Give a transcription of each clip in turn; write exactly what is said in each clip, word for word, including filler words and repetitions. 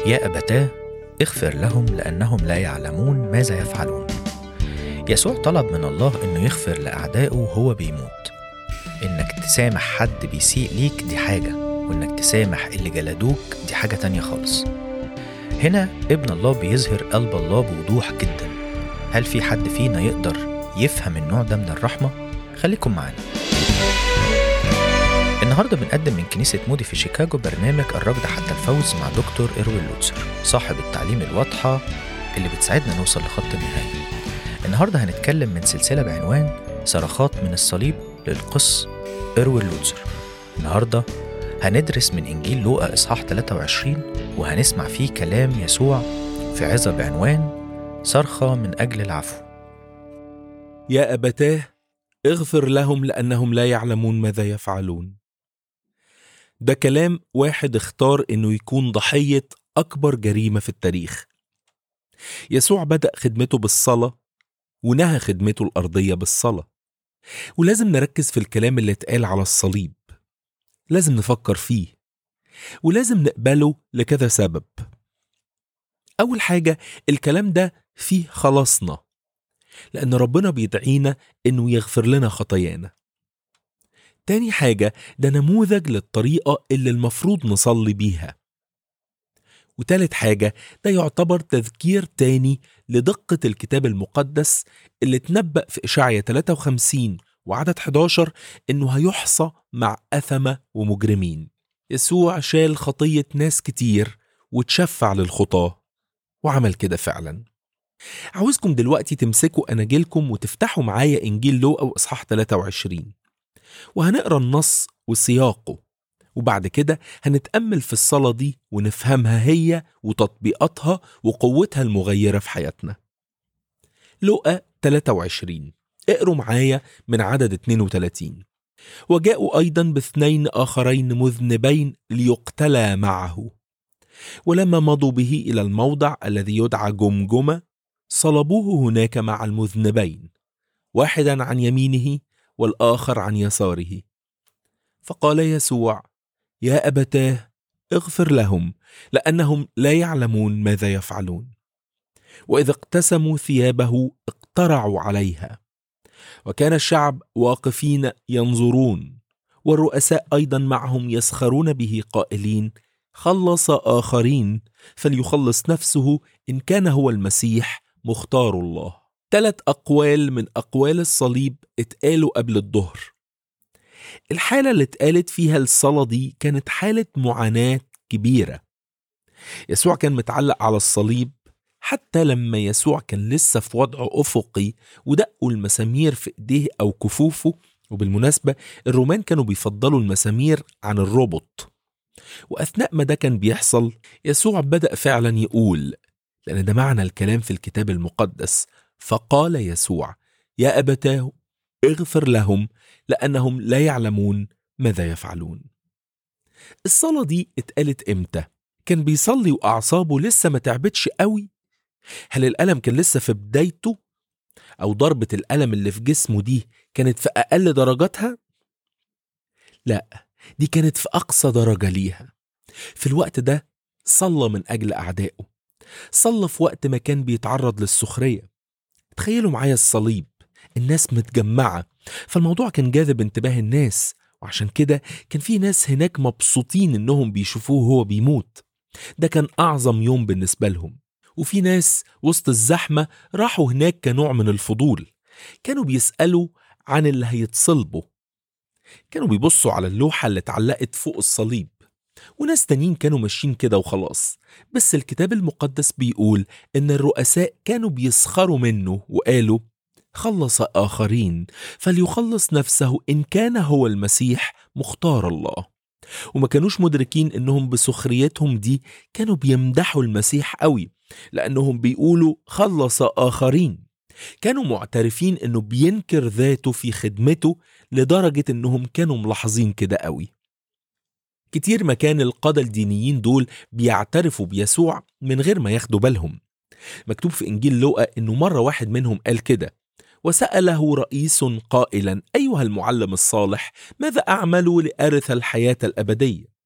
يا أبتاه اغفر لهم لأنهم لا يعلمون ماذا يفعلون. يسوع طلب من الله إنه يغفر لأعدائه وهو بيموت. إنك تسامح حد بيسيء ليك دي حاجة، وإنك تسامح اللي جلدوك دي حاجة تانية خالص. هنا ابن الله بيظهر قلب الله بوضوح جدا. هل في حد فينا يقدر يفهم النوع ده من الرحمة؟ خليكم معانا. النهاردة بنقدم من كنيسة مودي في شيكاغو برنامج الركض حتى الفوز مع دكتور إروين لوتسر، صاحب التعليم الواضحة اللي بتساعدنا نوصل لخط النهاية. النهاردة هنتكلم من سلسلة بعنوان صرخات من الصليب للقس إروين لوتسر. النهاردة هندرس من إنجيل لوقا إصحاح ثلاثة وعشرين، وهنسمع فيه كلام يسوع في عظة بعنوان صرخة من أجل العفو. يا أبتاه اغفر لهم لأنهم لا يعلمون ماذا يفعلون. ده كلام واحد اختار إنه يكون ضحية أكبر جريمة في التاريخ. يسوع بدأ خدمته بالصلاة ونهى خدمته الأرضية بالصلاة. ولازم نركز في الكلام اللي اتقال على الصليب، لازم نفكر فيه، ولازم نقبله لكذا سبب. أول حاجة، الكلام ده فيه خلاصنا، لأن ربنا بيدعينا إنه يغفر لنا خطايانا. تاني حاجة، ده نموذج للطريقة اللي المفروض نصلي بيها. وتالت حاجة، ده يعتبر تذكير تاني لدقة الكتاب المقدس اللي تنبأ في إشعياء ثلاثة وخمسين وعدد إحدى عشر إنه هيحصى مع أثمة ومجرمين. يسوع شال خطية ناس كتير وتشفع للخطاة، وعمل كده فعلا. عاوزكم دلوقتي تمسكوا أناجيلكم وتفتحوا معايا إنجيل لوقا وإصحاح ثلاثة وعشرين، وهنقرأ النص وسياقه، وبعد كده هنتأمل في الصلاة دي ونفهمها هي وتطبيقاتها وقوتها المغيرة في حياتنا. لوقا ثلاثة وعشرين، اقروا معايا من عدد اثنين وثلاثين. وجاءوا أيضا باثنين آخرين مذنبين ليقتلا معه، ولما مضوا به إلى الموضع الذي يدعى جمجمة صلبوه هناك مع المذنبين، واحدا عن يمينه والآخر عن يساره. فقال يسوع: يا أبتاه اغفر لهم لأنهم لا يعلمون ماذا يفعلون. وإذا اقتسموا ثيابه اقترعوا عليها، وكان الشعب واقفين ينظرون، والرؤساء أيضا معهم يسخرون به قائلين: خلص آخرين فليخلص نفسه إن كان هو المسيح مختار الله. ثلاث أقوال من أقوال الصليب اتقالوا قبل الظهر. الحالة اللي اتقالت فيها الصلاة دي كانت حالة معاناة كبيرة. يسوع كان متعلق على الصليب حتى لما يسوع كان لسه في وضع أفقي ودقوا المسامير في إيديه أو كفوفه. وبالمناسبة الرومان كانوا بيفضلوا المسامير عن الربط. وأثناء ما ده كان بيحصل يسوع بدأ فعلا يقول، لأن ده معنى الكلام في الكتاب المقدس، فقال يسوع: يا أبتاه اغفر لهم لأنهم لا يعلمون ماذا يفعلون. الصلاة دي اتقالت امتى؟ كان بيصلي وأعصابه لسه ما تعبتش قوي؟ هل الألم كان لسه في بدايته؟ أو ضربة الألم اللي في جسمه دي كانت في أقل درجاتها؟ لا، دي كانت في أقصى درجة ليها. في الوقت ده صلى من أجل أعدائه، صلى في وقت ما كان بيتعرض للسخرية. تخيلوا معايا الصليب، الناس متجمعة، فالموضوع كان جاذب انتباه الناس، وعشان كده كان في ناس هناك مبسوطين انهم بيشوفوه هو بيموت. ده كان أعظم يوم بالنسبة لهم. وفي ناس وسط الزحمة راحوا هناك كنوع من الفضول، كانوا بيسألوا عن اللي هيتصلبوا، كانوا بيبصوا على اللوحة اللي اتعلقت فوق الصليب. وناس تانيين كانوا ماشيين كده وخلاص. بس الكتاب المقدس بيقول إن الرؤساء كانوا بيسخروا منه وقالوا: خلص آخرين فليخلص نفسه إن كان هو المسيح مختار الله. وما كانوش مدركين إنهم بسخريتهم دي كانوا بيمدحوا المسيح قوي، لأنهم بيقولوا خلص آخرين. كانوا معترفين إنه بينكر ذاته في خدمته لدرجة إنهم كانوا ملاحظين كده قوي. كتير ما كان القادة الدينيين دول بيعترفوا بيسوع من غير ما ياخدوا بالهم. مكتوب في إنجيل لوقا إنه مرة واحد منهم قال كده: وسأله رئيس قائلا: أيها المعلم الصالح، ماذا أعمل لأرث الحياة الأبدية؟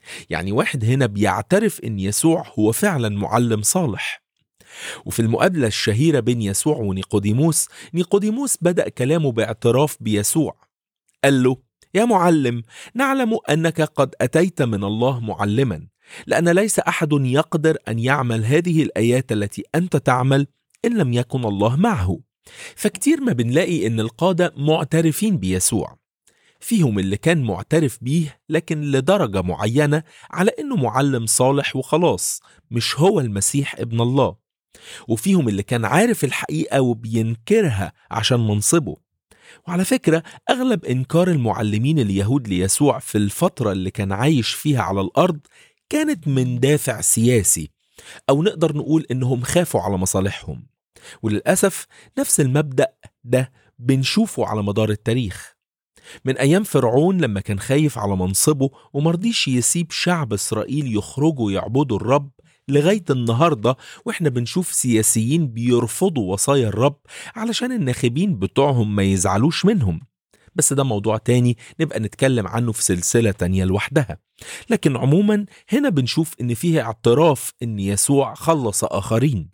يعني واحد هنا بيعترف إن يسوع هو فعلا معلم صالح. وفي المقابلة الشهيرة بين يسوع ونيقوديموس، نيقوديموس بدأ كلامه باعتراف بيسوع. قال له: يا معلم، نعلم أنك قد أتيت من الله معلما، لأن ليس أحد يقدر أن يعمل هذه الآيات التي أنت تعمل إن لم يكن الله معه. فكتير ما بنلاقي إن القادة معترفين بيسوع، فيهم اللي كان معترف بيه لكن لدرجة معينة على إنه معلم صالح وخلاص، مش هو المسيح ابن الله. وفيهم اللي كان عارف الحقيقة وبينكرها عشان منصبه. وعلى فكرة، أغلب إنكار المعلمين اليهود ليسوع في الفترة اللي كان عايش فيها على الأرض كانت من دافع سياسي، أو نقدر نقول إنهم خافوا على مصالحهم. وللأسف نفس المبدأ ده بنشوفه على مدار التاريخ، من أيام فرعون لما كان خايف على منصبه ومرضيش يسيب شعب إسرائيل يخرجوا يعبدوا الرب، لغاية النهاردة وإحنا بنشوف سياسيين بيرفضوا وصايا الرب علشان الناخبين بتوعهم ما يزعلوش منهم. بس ده موضوع تاني نبقى نتكلم عنه في سلسلة تانية لوحدها. لكن عموما هنا بنشوف إن فيه اعتراف إن يسوع خلص آخرين.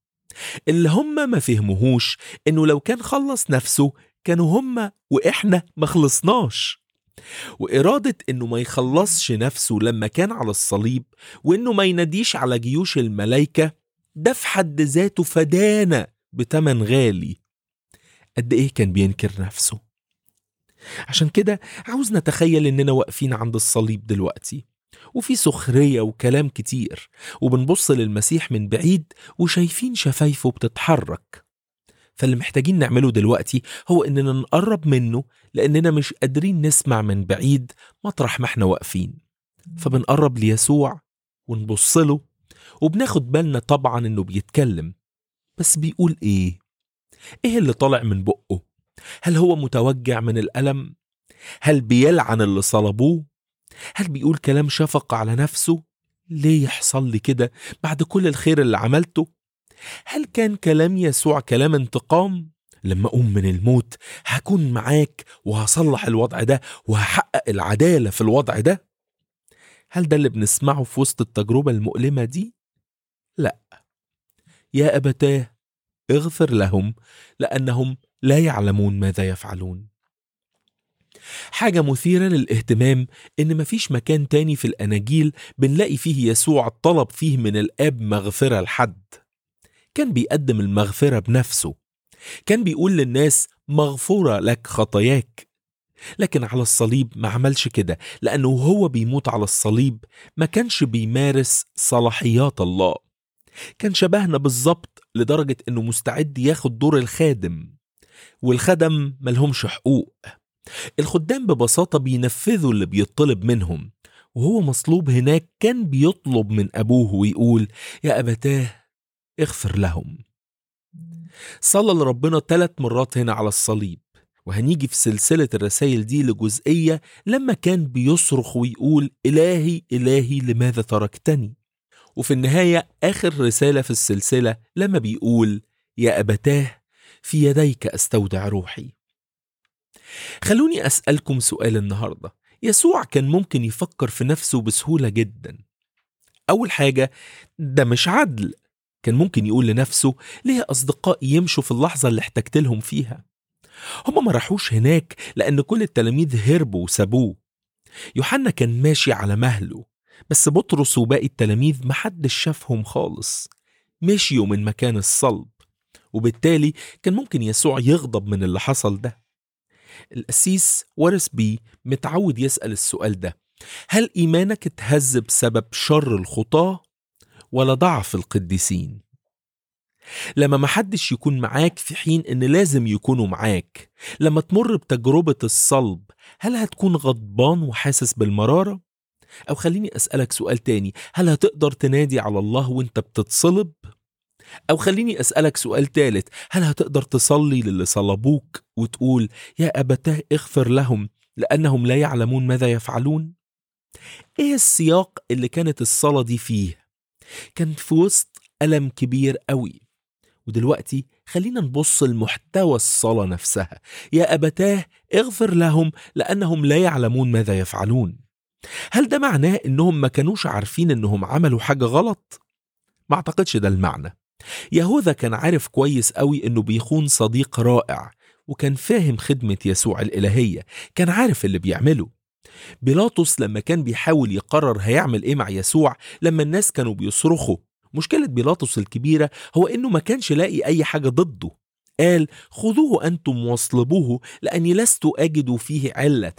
اللي هم ما فهموهوش إنه لو كان خلص نفسه كانوا هم وإحنا ما خلصناش. وإرادة إنه ما يخلصش نفسه لما كان على الصليب، وإنه ما يناديش على جيوش الملايكة، ده في حد ذاته فدانا بتمن غالي. قد إيه كان بينكر نفسه. عشان كده عاوز نتخيل إننا واقفين عند الصليب دلوقتي، وفي سخرية وكلام كتير، وبنبص للمسيح من بعيد وشايفين شفايفه بتتحرك. فاللي محتاجين نعمله دلوقتي هو إننا نقرب منه، لأننا مش قادرين نسمع من بعيد مطرح ما احنا واقفين. فبنقرب ليسوع ونبص له، وبناخد بالنا طبعا إنه بيتكلم، بس بيقول إيه؟ إيه اللي طالع من بقه؟ هل هو متوجع من الألم؟ هل بيلعن اللي صلبوه؟ هل بيقول كلام شفقة على نفسه؟ ليه يحصل لي كده بعد كل الخير اللي عملته؟ هل كان كلام يسوع كلام انتقام؟ لما أقوم من الموت هكون معاك وهصلح الوضع ده وهحقق العدالة في الوضع ده؟ هل ده اللي بنسمعه في وسط التجربة المؤلمة دي؟ لا. يا أبتاه اغفر لهم لأنهم لا يعلمون ماذا يفعلون. حاجة مثيرة للاهتمام إن مفيش مكان تاني في الأناجيل بنلاقي فيه يسوع طلب فيه من الآب مغفرة لحد. كان بيقدم المغفرة بنفسه، كان بيقول للناس مغفورة لك خطاياك. لكن على الصليب ما عملش كده، لأنه هو بيموت على الصليب ما كانش بيمارس صلاحيات الله. كان شبهنا بالظبط لدرجة إنه مستعد ياخد دور الخادم، والخدم ملهمش حقوق. الخدام ببساطة بينفذوا اللي بيطلب منهم، وهو مصلوب هناك كان بيطلب من أبوه ويقول: يا أبتاه اغفر لهم. صلى لربنا ثلاث مرات هنا على الصليب، وهنيجي في سلسلة الرسائل دي لجزئية لما كان بيصرخ ويقول: إلهي إلهي لماذا تركتني؟ وفي النهاية آخر رسالة في السلسلة لما بيقول: يا أبتاه في يديك أستودع روحي. خلوني أسألكم سؤال النهاردة. يسوع كان ممكن يفكر في نفسه بسهولة جدا. أول حاجة، ده مش عدل. كان ممكن يقول لنفسه: ليه أصدقائي يمشوا في اللحظة اللي احتجت لهم فيها؟ هم ما راحوش هناك لأن كل التلاميذ هربوا وسابوه. يوحنا كان ماشي على مهله، بس بطرس وباقي التلاميذ محدش شافهم خالص، مشيوا من مكان الصلب. وبالتالي كان ممكن يسوع يغضب من اللي حصل ده. القسيس وارث بي متعود يسأل السؤال ده: هل إيمانك اتهز بسبب شر الخطاة ولا ضعف القديسين؟ لما محدش يكون معاك في حين إن لازم يكونوا معاك، لما تمر بتجربة الصلب، هل هتكون غضبان وحاسس بالمرارة؟ أو خليني أسألك سؤال تاني: هل هتقدر تنادي على الله وانت بتتصلب؟ أو خليني أسألك سؤال تالت: هل هتقدر تصلي للي صلبوك وتقول: يا أبتاه اغفر لهم لأنهم لا يعلمون ماذا يفعلون؟ إيه السياق اللي كانت الصلاة دي فيه؟ كان في وسط ألم كبير قوي. ودلوقتي خلينا نبص لمحتوى الصلاة نفسها: يا أبتاه اغفر لهم لأنهم لا يعلمون ماذا يفعلون. هل ده معناه إنهم ما كانوش عارفين إنهم عملوا حاجة غلط؟ ما أعتقدش ده المعنى. يهوذا كان عارف كويس قوي إنه بيخون صديق رائع، وكان فاهم خدمة يسوع الإلهية، كان عارف اللي بيعمله. بيلاطس لما كان بيحاول يقرر هيعمل إيه مع يسوع لما الناس كانوا بيصرخوا، مشكلة بيلاطس الكبيرة هو إنه ما كانش لاقي أي حاجة ضده. قال: خذوه أنتم واصلبوه لأني لست أجد فيه علة.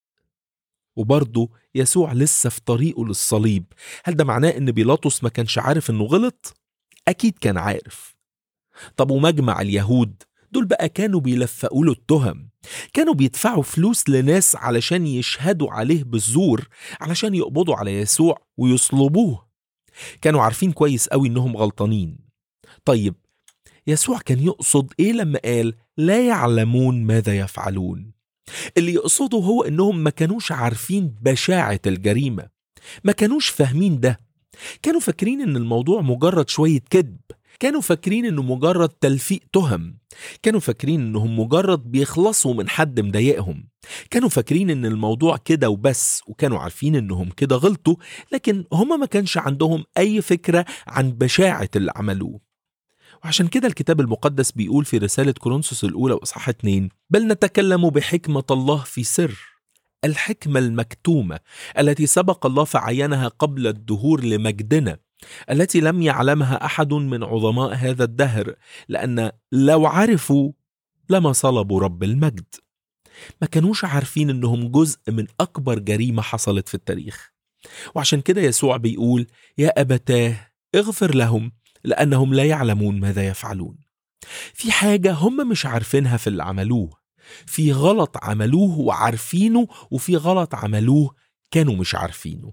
وبرضه يسوع لسه في طريقه للصليب. هل ده معناه إن بيلاطس ما كانش عارف إنه غلط؟ أكيد كان عارف. طب ومجمع اليهود دول بقى كانوا بيلفقوا له التهم، كانوا بيدفعوا فلوس لناس علشان يشهدوا عليه بالزور، علشان يقبضوا على يسوع ويصلبوه. كانوا عارفين كويس قوي إنهم غلطانين. طيب يسوع كان يقصد إيه لما قال لا يعلمون ماذا يفعلون؟ اللي يقصده هو إنهم ما كانوش عارفين بشاعة الجريمة، ما كانوش فاهمين ده. كانوا فاكرين إن الموضوع مجرد شوية كذب، كانوا فاكرين إنه مجرد تلفيق تهم، كانوا فاكرين إنهم مجرد بيخلصوا من حد مضايقهم، كانوا فاكرين إن الموضوع كده وبس، وكانوا عارفين إنهم كده غلطوا، لكن هما ما كانش عندهم أي فكرة عن بشاعة اللي عملوه. وعشان كده الكتاب المقدس بيقول في رسالة كورنثوس الأولى وإصحاح اتنين: بل نتكلم بحكمة الله في سر، الحكمة المكتومة التي سبق الله فعينها قبل الدهور لمجدنا، التي لم يعلمها أحد من عظماء هذا الدهر، لأن لو عرفوا لما صلبوا رب المجد. ما كانوش عارفين إنهم جزء من أكبر جريمة حصلت في التاريخ. وعشان كده يسوع بيقول: يا أبتاه اغفر لهم لأنهم لا يعلمون ماذا يفعلون. في حاجة هم مش عارفينها في اللي عملوه، في غلط عملوه وعارفينه، وفي غلط عملوه كانوا مش عارفينه.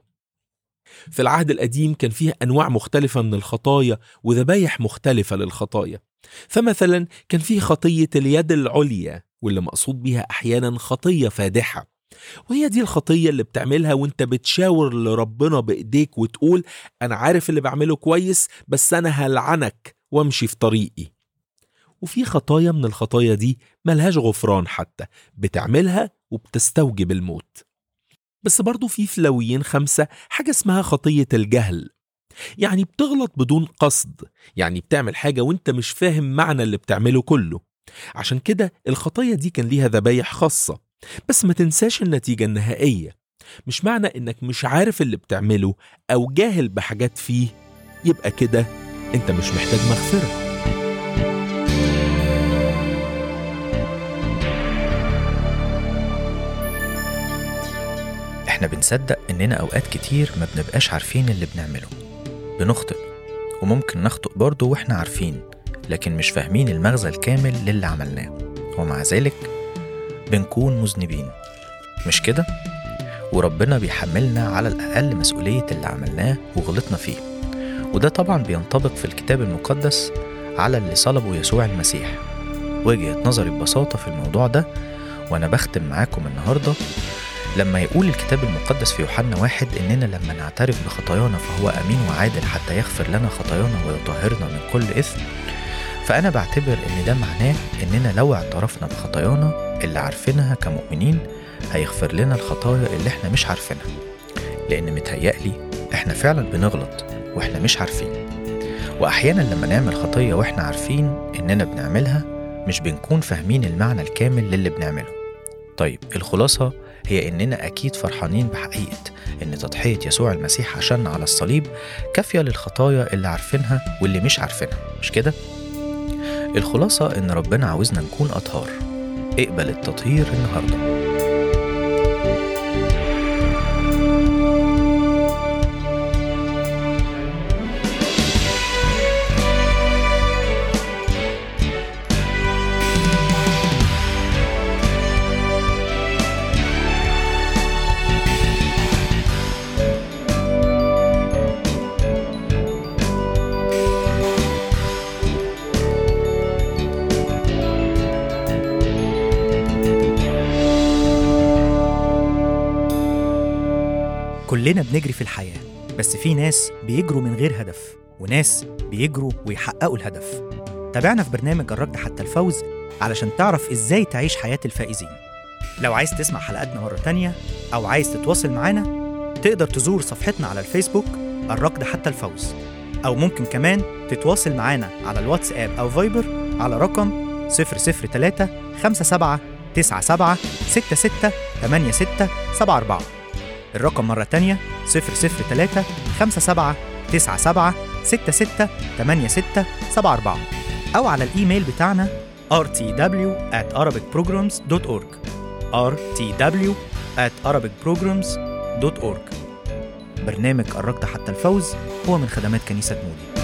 في العهد القديم كان فيه أنواع مختلفة من الخطايا وذبايح مختلفة للخطايا. فمثلا كان فيه خطية اليد العليا، واللي مقصود بيها أحيانا خطية فادحة، وهي دي الخطية اللي بتعملها وانت بتشاور لربنا بإيديك وتقول: أنا عارف اللي بعمله كويس، بس أنا هلعنك وامشي في طريقي. وفي خطايا من الخطايا دي ملهاش غفران، حتى بتعملها وبتستوجب الموت. بس برضو في في لاويين خمسة حاجة اسمها خطية الجهل، يعني بتغلط بدون قصد، يعني بتعمل حاجة وانت مش فاهم معنى اللي بتعمله كله. عشان كده الخطية دي كان ليها ذبايح خاصة. بس ما تنساش النتيجة النهائية. مش معنى انك مش عارف اللي بتعمله او جاهل بحاجات فيه يبقى كده انت مش محتاج مغفرة. احنا بنصدق اننا اوقات كتير ما بنبقاش عارفين اللي بنعمله، بنخطئ، وممكن نخطئ برضه واحنا عارفين لكن مش فاهمين المغزى الكامل للي عملناه، ومع ذلك بنكون مذنبين، مش كده؟ وربنا بيحملنا على الأقل مسؤولية اللي عملناه وغلطنا فيه. وده طبعا بينطبق في الكتاب المقدس على اللي صلبوا يسوع المسيح. وجهة نظري ببساطة في الموضوع ده، وأنا بختم معاكم النهاردة، لما يقول الكتاب المقدس في يوحنا واحد إننا لما نعترف بخطايانا فهو أمين وعادل حتى يغفر لنا خطايانا ويطهرنا من كل إثم، فأنا بعتبر إن ده معناه إننا لو اعترفنا بخطايانا اللي عارفينها كمؤمنين هيغفر لنا الخطايا اللي احنا مش عارفينها، لأن متهيألي احنا فعلا بنغلط واحنا مش عارفين. وأحيانا لما نعمل خطية واحنا عارفين إننا بنعملها مش بنكون فاهمين المعنى الكامل للي بنعمله. طيب الخلاصة هي إننا أكيد فرحانين بحقيقة إن تضحية يسوع المسيح عشان على الصليب كافية للخطايا اللي عارفينها واللي مش عارفينها، مش كده؟ الخلاصة إن ربنا عاوزنا نكون أطهار. اقبل التطهير النهاردة. كلنا بنجري في الحياة، بس في ناس بيجروا من غير هدف، وناس بيجروا ويحققوا الهدف. تابعنا في برنامج الركض حتى الفوز علشان تعرف إزاي تعيش حياة الفائزين. لو عايز تسمع حلقاتنا مرة تانية أو عايز تتواصل معانا، تقدر تزور صفحتنا على الفيسبوك الركض حتى الفوز، أو ممكن كمان تتواصل معنا على الواتساب أو فايبر على رقم صفر صفر ثلاثة خمسة سبعة تسعة سبعة ستة ستة ثمانية ستة سبعة أربعة. الرقم مرة تانية صفر صفر ثلاثة خمسة سبعة تسعة سبعة ستة ستة ثمانية ستة سبعة أربعة، أو على الإيميل بتاعنا آر تي دبليو آت أرابيك بروجرامز دوت أورج آر تي دبليو آت أرابيك بروجرامز دوت أورج. برنامج الركض حتى الفوز هو من خدمات كنيسة مودي.